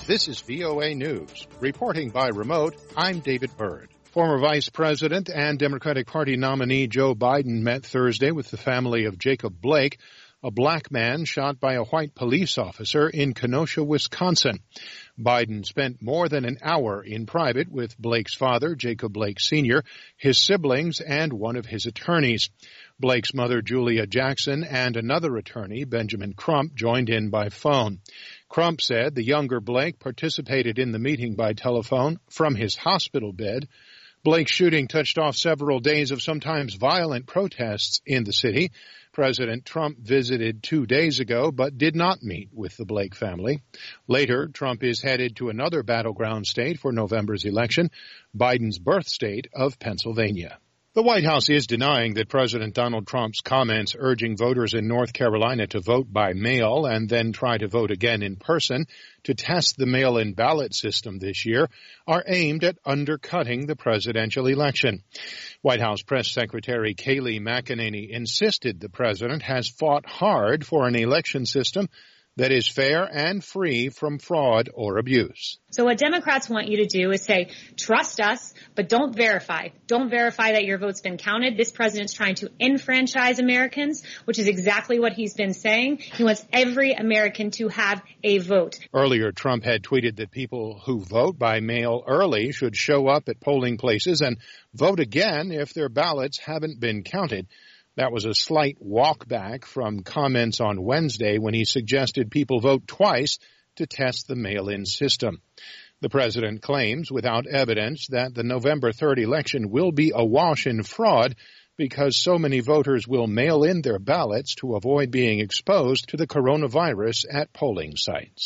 This is VOA News. Reporting by remote, I'm David Byrd. Former Vice President and Democratic Party nominee Joe Biden met Thursday with the family of Jacob Blake, a black man shot by a white police officer in Kenosha, Wisconsin. Biden spent more than an hour in private with Blake's father, Jacob Blake Sr., his siblings, and one of his attorneys. Blake's mother, Julia Jackson, and another attorney, Benjamin Crump, joined in by phone. Crump said the younger Blake participated in the meeting by telephone from his hospital bed. Blake's shooting touched off several days of sometimes violent protests in the city. President Trump visited 2 days ago but did not meet with the Blake family. Later, Trump is headed to another battleground state for November's election, Biden's birth state of Pennsylvania. The White House is denying that President Donald Trump's comments urging voters in North Carolina to vote by mail and then try to vote again in person to test the mail-in ballot system this year are aimed at undercutting the presidential election. White House Press Secretary Kayleigh McEnany insisted the president has fought hard for an election system that is fair and free from fraud or abuse. So what Democrats want you to do is say, trust us, but don't verify. Don't verify that your vote's been counted. This president's trying to enfranchise Americans, which is exactly what he's been saying. He wants every American to have a vote. Earlier, Trump had tweeted that people who vote by mail early should show up at polling places and vote again if their ballots haven't been counted. That was a slight walk back from comments on Wednesday when he suggested people vote twice to test the mail-in system. The president claims, without evidence, that the November 3rd election will be awash in fraud because so many voters will mail in their ballots to avoid being exposed to the coronavirus at polling sites.